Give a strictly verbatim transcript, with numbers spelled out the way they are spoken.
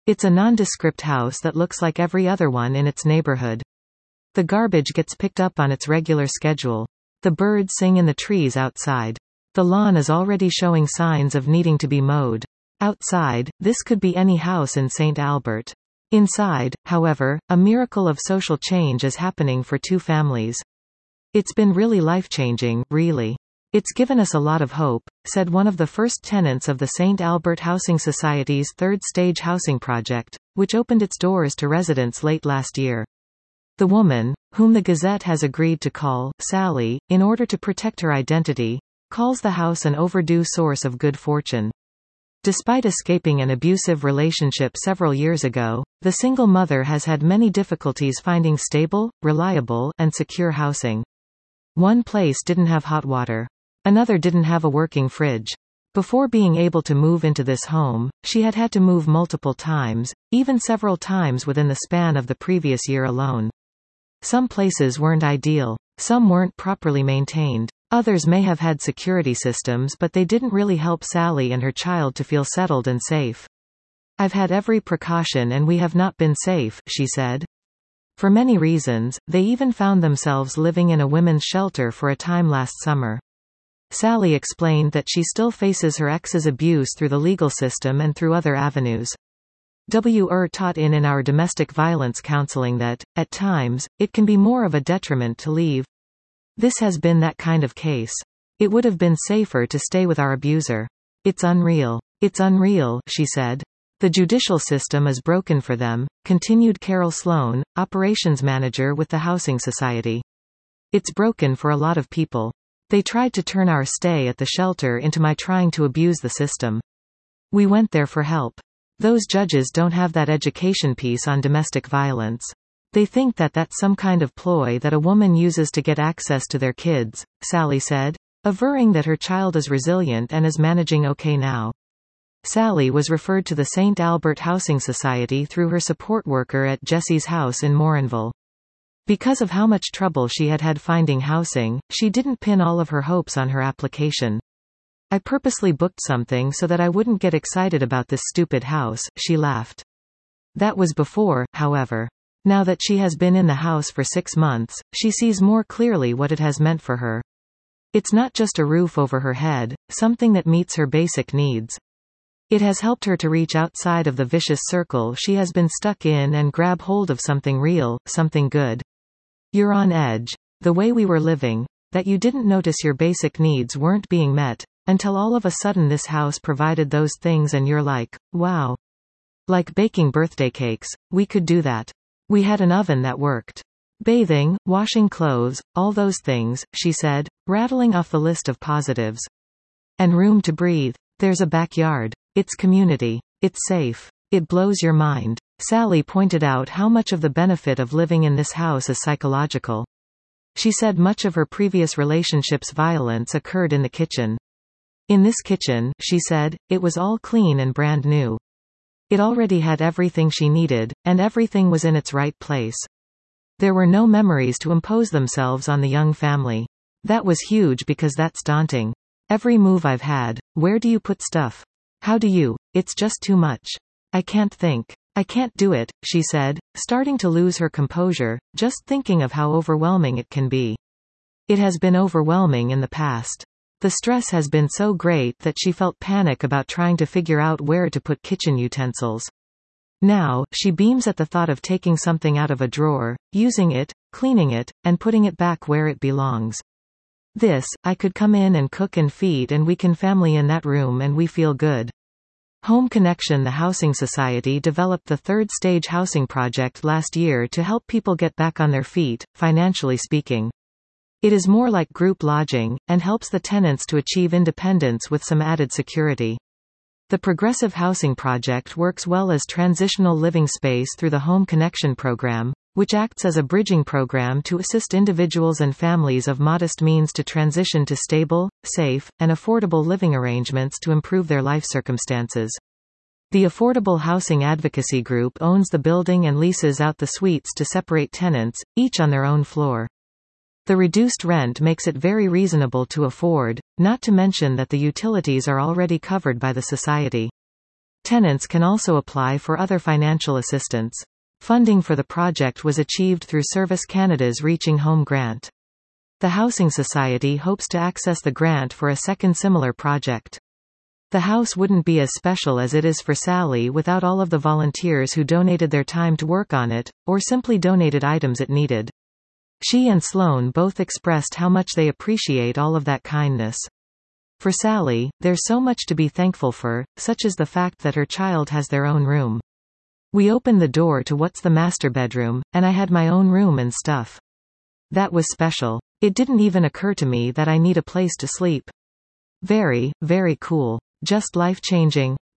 It's a nondescript house that looks like every other one in its neighborhood. The garbage gets picked up on its regular schedule. The birds sing in the trees outside. The lawn is already showing signs of needing to be mowed. Outside, this could be any house in Saint Albert. Inside, however, a miracle of social change is happening for two families. It's been really life-changing, really. It's given us a lot of hope, said one of the first tenants of the Saint Albert Housing Society's third-stage housing project, which opened its doors to residents late last year. The woman, whom the Gazette has agreed to call Sally, in order to protect her identity, calls the house an overdue source of good fortune. Despite escaping an abusive relationship several years ago, the single mother has had many difficulties finding stable, reliable, and secure housing. One place didn't have hot water. Another didn't have a working fridge. Before being able to move into this home, she had had to move multiple times, even several times within the span of the previous year alone. Some places weren't ideal. Some weren't properly maintained. Others may have had security systems, but they didn't really help Sally and her child to feel settled and safe. I've had every precaution and we have not been safe, she said. For many reasons, they even found themselves living in a women's shelter for a time last summer. Sally explained that she still faces her ex's abuse through the legal system and through other avenues. W R taught in in our domestic violence counseling that, at times, it can be more of a detriment to leave. This has been that kind of case. It would have been safer to stay with our abuser. It's unreal. It's unreal, she said. The judicial system is broken for them, continued Carol Sloan, operations manager with the Housing Society. It's broken for a lot of people. They tried to turn our stay at the shelter into my trying to abuse the system. We went there for help. Those judges don't have that education piece on domestic violence. They think that that's some kind of ploy that a woman uses to get access to their kids, Sally said, averring that her child is resilient and is managing okay now. Sally was referred to the Saint Albert Housing Society through her support worker at Jessie's house in Morinville. Because of how much trouble she had had finding housing, she didn't pin all of her hopes on her application. I purposely booked something so that I wouldn't get excited about this stupid house, she laughed. That was before, however. Now that she has been in the house for six months, she sees more clearly what it has meant for her. It's not just a roof over her head, something that meets her basic needs. It has helped her to reach outside of the vicious circle she has been stuck in and grab hold of something real, something good. You're on edge. The way we were living, that you didn't notice your basic needs weren't being met, until all of a sudden this house provided those things and you're like, wow. Like baking birthday cakes, we could do that. We had an oven that worked. Bathing, washing clothes, all those things, she said, rattling off the list of positives. And room to breathe. There's a backyard. It's community. It's safe. It blows your mind. Sally pointed out how much of the benefit of living in this house is psychological. She said much of her previous relationship's violence occurred in the kitchen. In this kitchen, she said, it was all clean and brand new. It already had everything she needed, and everything was in its right place. There were no memories to impose themselves on the young family. That was huge because that's daunting. Every move I've had, where do you put stuff? How do you? It's just too much. I can't think. I can't do it, she said, starting to lose her composure, just thinking of how overwhelming it can be. It has been overwhelming in the past. The stress has been so great that she felt panic about trying to figure out where to put kitchen utensils. Now, she beams at the thought of taking something out of a drawer, using it, cleaning it, and putting it back where it belongs. This, I could come in and cook and feed and we can family in that room and we feel good. Home Connection. The Housing Society developed the third stage housing project last year to help people get back on their feet, financially speaking. It is more like group lodging, and helps the tenants to achieve independence with some added security. The Progressive Housing Project works well as transitional living space through the Home Connection program, which acts as a bridging program to assist individuals and families of modest means to transition to stable, safe, and affordable living arrangements to improve their life circumstances. The Affordable Housing Advocacy Group owns the building and leases out the suites to separate tenants, each on their own floor. The reduced rent makes it very reasonable to afford, not to mention that the utilities are already covered by the society. Tenants can also apply for other financial assistance. Funding for the project was achieved through Service Canada's Reaching Home grant. The Housing Society hopes to access the grant for a second similar project. The house wouldn't be as special as it is for Sally without all of the volunteers who donated their time to work on it, or simply donated items it needed. She and Sloan both expressed how much they appreciate all of that kindness. For Sally, there's so much to be thankful for, such as the fact that her child has their own room. We opened the door to what's the master bedroom, and I had my own room and stuff. That was special. It didn't even occur to me that I need a place to sleep. Very, very cool. Just life-changing.